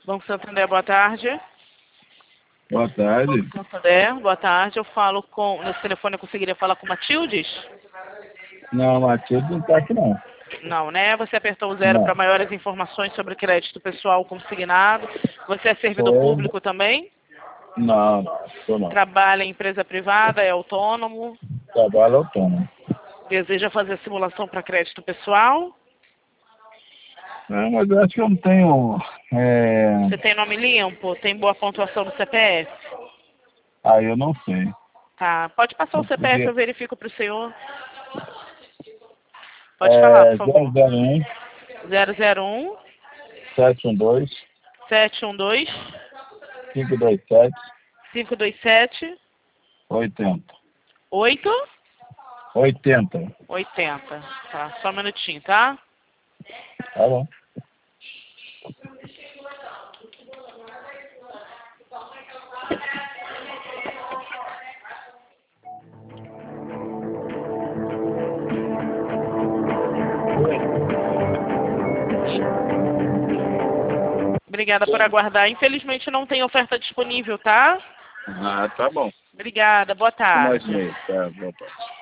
Banco Santander, boa tarde. Boa tarde. Banco Santander, boa tarde. Eu falo com... Nesse telefone eu conseguiria falar com Matildes? Não, Matilde não tá aqui não. Não, né? Você apertou o 0 Não. para maiores informações sobre crédito pessoal consignado. Você é servidor Sou. público também? Não, sou não. Trabalha em empresa privada, é autônomo? Trabalho autônomo. Deseja fazer simulação para crédito pessoal? Não, mas eu acho que eu não tenho... Você tem nome limpo? Tem boa pontuação no CPF? Aí eu não sei. Tá. Pode passar o Eu CPF, podia... eu verifico para o senhor. Pode falar, por favor. 001 001 712 712 527 527 80. 8 80. 80. Tá, só um minutinho, tá? Tá bom. Obrigada por aguardar. Infelizmente não tem oferta disponível, tá? Ah, tá bom. Obrigada, boa Mais tarde. meio, tá? Boa tarde.